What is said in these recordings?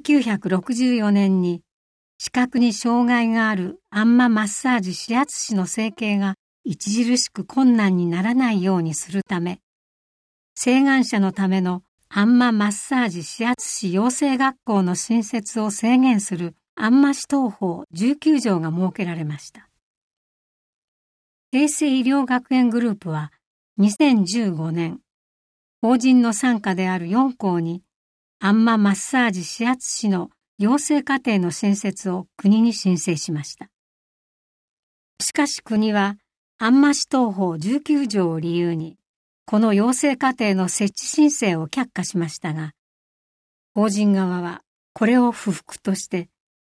1964年に視覚に障害があるあんまマッサージ指圧師の整形が著しく困難にならないようにするため、晴眼者のためのあんまマッサージ指圧師養成学校の新設を制限するあんま指導法19条が設けられました。平成医療学園グループは2015年、法人の傘下である4校にあんまマッサージ指圧師の養成課程の新設を国に申請しました。しかし国はあんま指導法19条を理由にこの養成課程の設置申請を却下しましたが、法人側はこれを不服として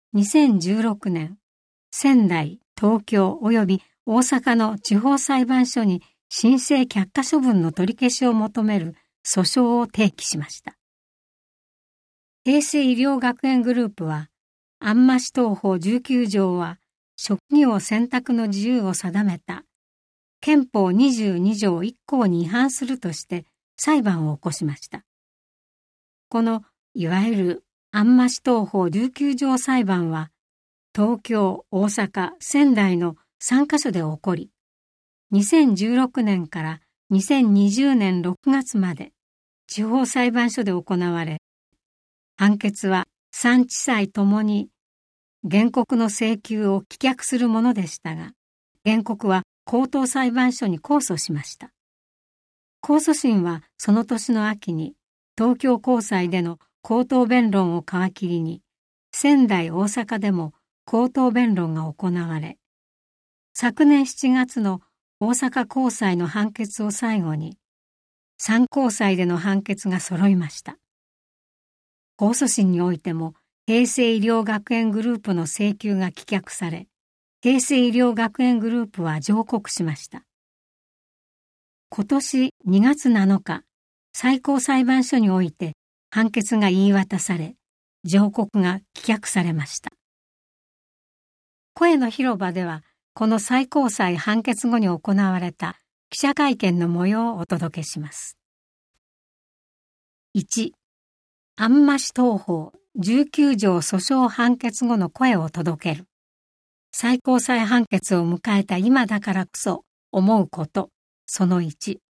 2016年、仙台、東京及び大阪の地方裁判所に申請却下処分の取り消しを求める訴訟を提起しました。平成医療学園グループは、あんま指導法19条は職業選択の自由を定めた憲法22条1項に違反するとして裁判を起こしました。このいわゆるあんま指導法19条裁判は東京、大阪、仙台の3カ所で起こり、2016年から2020年6月まで地方裁判所で行われ、判決は3地裁ともに原告の請求を棄却するものでしたが、原告は高等裁判所に控訴しました。控訴審はその年の秋に東京高裁での口頭弁論を皮切りに仙台、大阪でも口頭弁論が行われ、昨年7月の大阪高裁の判決を最後に3高裁での判決が揃いました。控訴審においても平成医療学園グループの請求が棄却され、平成医療学園グループは上告しました。今年2月7日、最高裁判所において判決が言い渡され、上告が棄却されました。声の広場では、この最高裁判決後に行われた記者会見の模様をお届けします。1、あんま指導法19条訴訟判決後の声を届ける。最高裁判決を迎えた今だからこそ思うこと、その1。